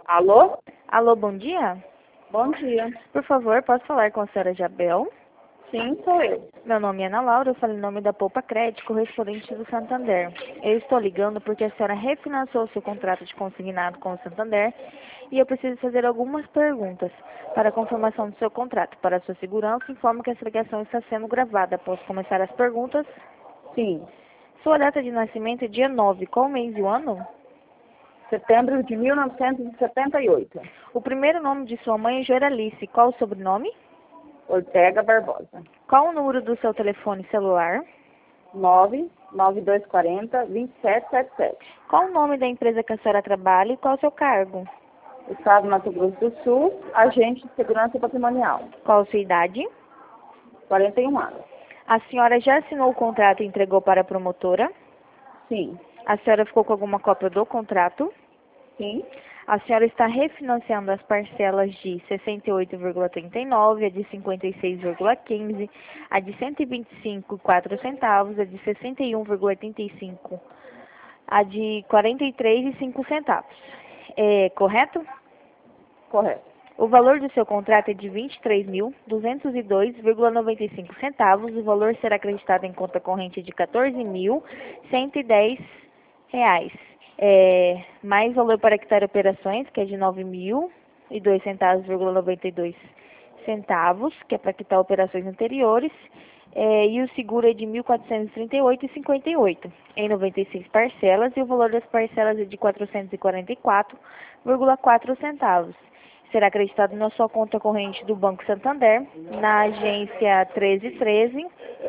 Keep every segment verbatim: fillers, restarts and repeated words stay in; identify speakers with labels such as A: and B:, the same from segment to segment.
A: Alô?
B: Alô, bom dia?
A: Bom dia.
B: Por favor, posso falar com a senhora Jabel?
A: Sim, sou eu.
B: Meu nome é Ana Laura, eu falo em nome da Poupa Crédito, correspondente do Santander. Eu estou ligando porque a senhora refinanciou seu contrato de consignado com o Santander e eu preciso fazer algumas perguntas para a confirmação do seu contrato. Para a sua segurança, informo que essa ligação está sendo gravada. Posso começar as perguntas?
A: Sim.
B: Sua data de nascimento é dia nove. Qual o mês e o ano?
A: Setembro de mil novecentos e setenta e oito.
B: O primeiro nome de sua mãe é Joralice. Qual o sobrenome?
A: Ortega Barbosa.
B: Qual o número do seu telefone celular?
A: nove nove dois quatro zero, dois sete sete sete.
B: Qual o nome da empresa que a senhora trabalha e qual o seu cargo?
A: Estado do Mato Grosso do Sul, agente de segurança patrimonial.
B: Qual a sua idade?
A: quarenta e um anos.
B: A senhora já assinou o contrato e entregou para a promotora?
A: Sim.
B: A senhora ficou com alguma cópia do contrato?
A: Sim.
B: A senhora está refinanciando as parcelas de sessenta e oito vírgula trinta e nove, a de cinquenta e seis vírgula quinze, a de cento e vinte e cinco vírgula quatro centavos, a de sessenta e um vírgula oitenta e cinco, a de quarenta e três vírgula cinco centavos. É correto?
A: Correto.
B: O valor do seu contrato é de vinte e três mil, duzentos e dois vírgula noventa e cinco centavos. O valor será acreditado em conta corrente de quatorze mil, cento e dez reais. É, mais valor para quitar operações, que é de nove mil e dois centavos, vírgula noventa e dois centavos, que é para quitar operações anteriores. É, e o seguro é de mil quatrocentos e trinta e oito vírgula cinquenta e oito em noventa e seis parcelas, e o valor das parcelas é de quatrocentos e quarenta e quatro vírgula quatro centavos. Será acreditado na sua conta corrente do Banco Santander, na agência treze treze,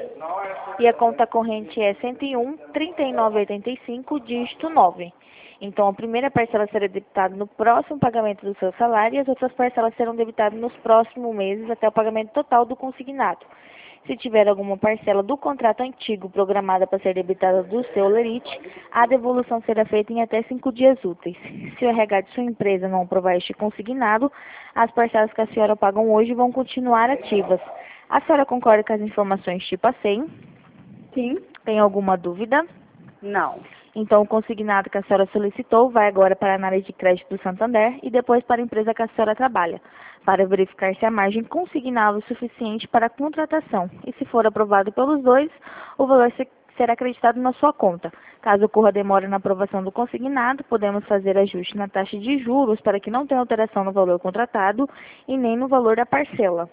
B: e a conta corrente é cento e um, trinta e nove oitenta e cinco, dígito nove. Então, a primeira parcela será debitada no próximo pagamento do seu salário e as outras parcelas serão debitadas nos próximos meses até o pagamento total do consignado. Se tiver alguma parcela do contrato antigo programada para ser debitada do seu lerite, a devolução será feita em até cinco dias úteis. Se o R H de sua empresa não aprovar este consignado, as parcelas que a senhora pagam hoje vão continuar ativas. A senhora concorda com as informações que passei?
A: Sim.
B: Tem alguma dúvida?
A: Não.
B: Então, o consignado que a senhora solicitou vai agora para a análise de crédito do Santander e depois para a empresa que a senhora trabalha, para verificar se a margem consignável é suficiente para a contratação. E se for aprovado pelos dois, o valor será acreditado na sua conta. Caso ocorra demora na aprovação do consignado, podemos fazer ajuste na taxa de juros para que não tenha alteração no valor contratado e nem no valor da parcela.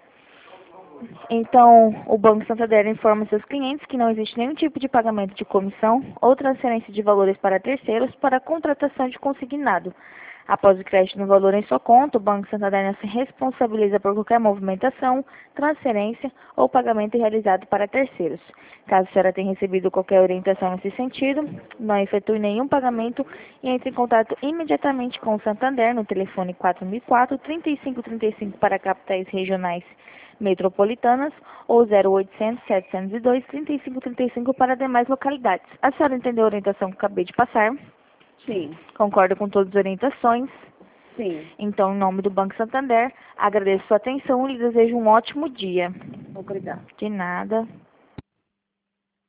B: Então, o Banco Santander informa seus clientes que não existe nenhum tipo de pagamento de comissão ou transferência de valores para terceiros para a contratação de consignado. Após o crédito no valor em sua conta, o Banco Santander não se responsabiliza por qualquer movimentação, transferência ou pagamento realizado para terceiros. Caso a senhora tenha recebido qualquer orientação nesse sentido, não efetue nenhum pagamento e entre em contato imediatamente com o Santander no telefone quatro mil e quatro, trinta e cinco trinta e cinco para capitais regionais metropolitanas ou zero oitocentos, setecentos e dois, trinta e cinco trinta e cinco para demais localidades. A senhora entendeu a orientação que acabei de passar?
A: Sim.
B: Concorda com todas as orientações?
A: Sim.
B: Então, em nome do Banco Santander, agradeço sua atenção e lhe desejo um ótimo dia.
A: Obrigada.
B: De nada.